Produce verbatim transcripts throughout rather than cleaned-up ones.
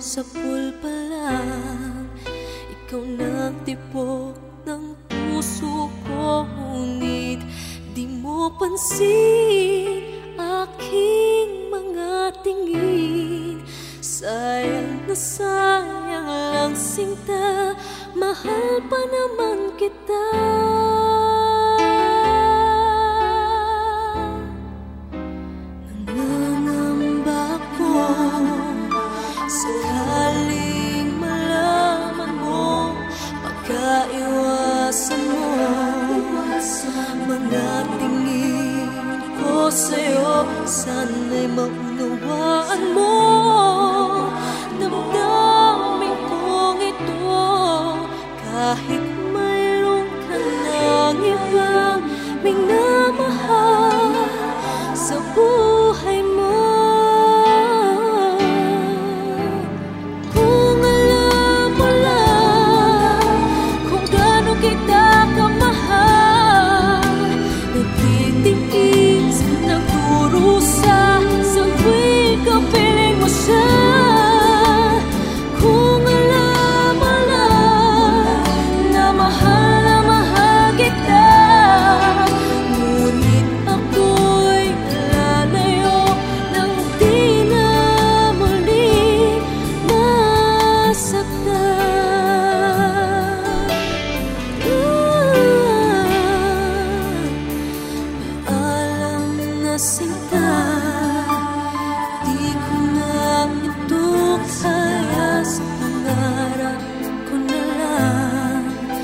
sapul pa lang, ikaw nagtipok ng puso ko. Ngunit di mo pansin aking mga tingin. Sayang na sayang lang sinta, mahal pa naman kita. Nangangamba ko sakaling malaman mo, pagkaiwasan mo mga tingin ko sa'yo. Sana'y maunawaan mo damdamin kong ito. Kahit mayroon ka ng ibang minamahal sa buhay mo, kung alam mo lang kung gaano kita kamahal, nagtitiis, nagdurusa sa tuwing kapiling mo siya. Kung alam mo lang na mahal na mahal kita, ngunit ako'y lalayo nang di na muling masaktan. Paalam na sinta, di ko na ito kaya. Sa pangarap ko na lang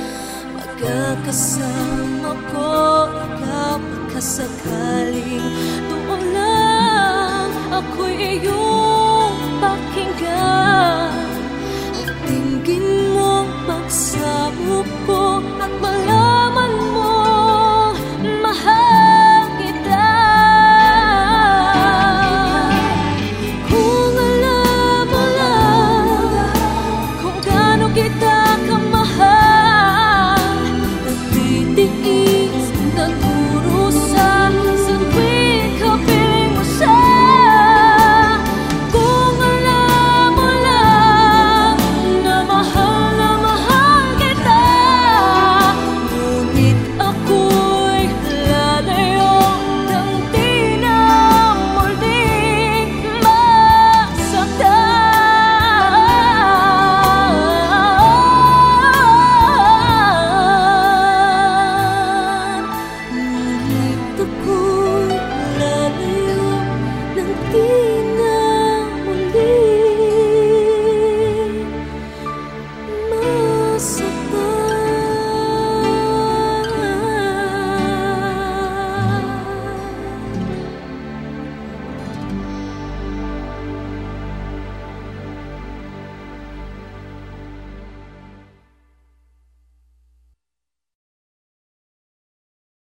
magkakasama ko, ikaw pagkasakaling doon lang ako'y iyong pakinggan.